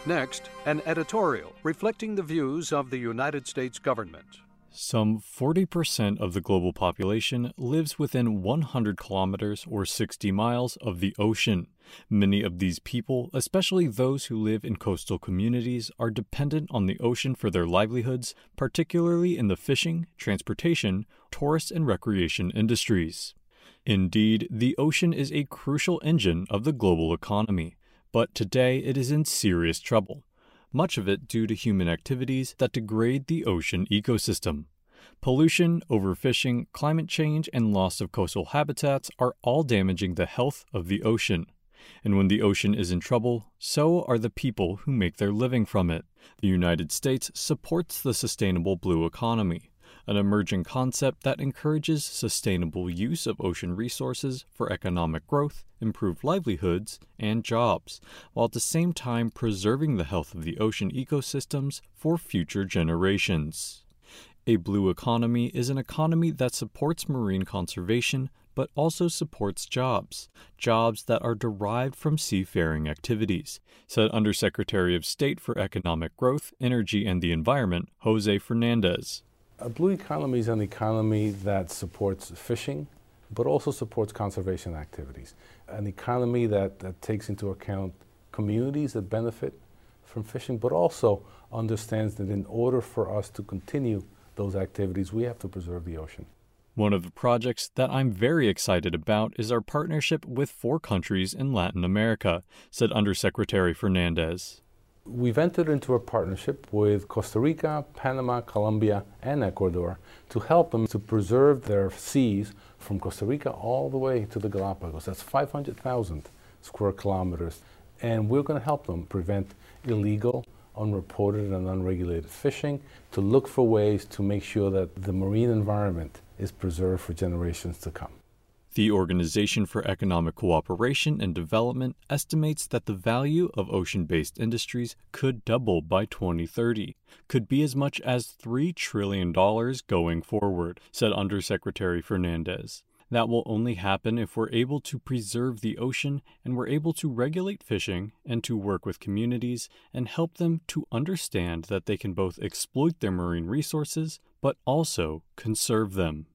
Next, an editorial reflecting the views of the United States government. Some 40% of the global population lives within 100 kilometers or 60 miles of the ocean. Many of these people, especially those who live in coastal communities, are dependent on the ocean for their livelihoods, particularly in the fishing, transportation, tourist and recreation industries. Indeed, the ocean is a crucial engine of the global economy, but today it is in serious trouble. Much of it due to human activities that degrade the ocean ecosystem. Pollution, overfishing, climate change, and loss of coastal habitats are all damaging the health of the ocean. And when the ocean is in trouble, so are the people who make their living from it. The United States supports the sustainable blue economy, an emerging concept that encourages sustainable use of ocean resources for economic growth, improved livelihoods, and jobs, while at the same time preserving the health of the ocean ecosystems for future generations. A blue economy is an economy that supports marine conservation but also supports jobs that are derived from seafaring activities, said Undersecretary of State for Economic Growth, Energy, and the Environment, Jose Fernandez. A blue economy is an economy that supports fishing, but also supports conservation activities. An economy that takes into account communities that benefit from fishing, but also understands that in order for us to continue those activities, we have to preserve the ocean. One of the projects that I'm very excited about is our partnership with 4 countries in Latin America, said Undersecretary Fernandez. We've entered into a partnership with Costa Rica, Panama, Colombia, and Ecuador to help them to preserve their seas from Costa Rica all the way to the Galapagos. That's 500,000 square kilometers. And we're going to help them prevent illegal, unreported, and unregulated fishing, to look for ways to make sure that the marine environment is preserved for generations to come. The Organization for Economic Cooperation and Development estimates that the value of ocean-based industries could double by 2030, could be as much as $3 trillion going forward, said Undersecretary Fernandez. That will only happen if we're able to preserve the ocean and we're able to regulate fishing and to work with communities and help them to understand that they can both exploit their marine resources but also conserve them.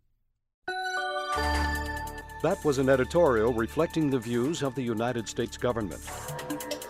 That was an editorial reflecting the views of the United States government.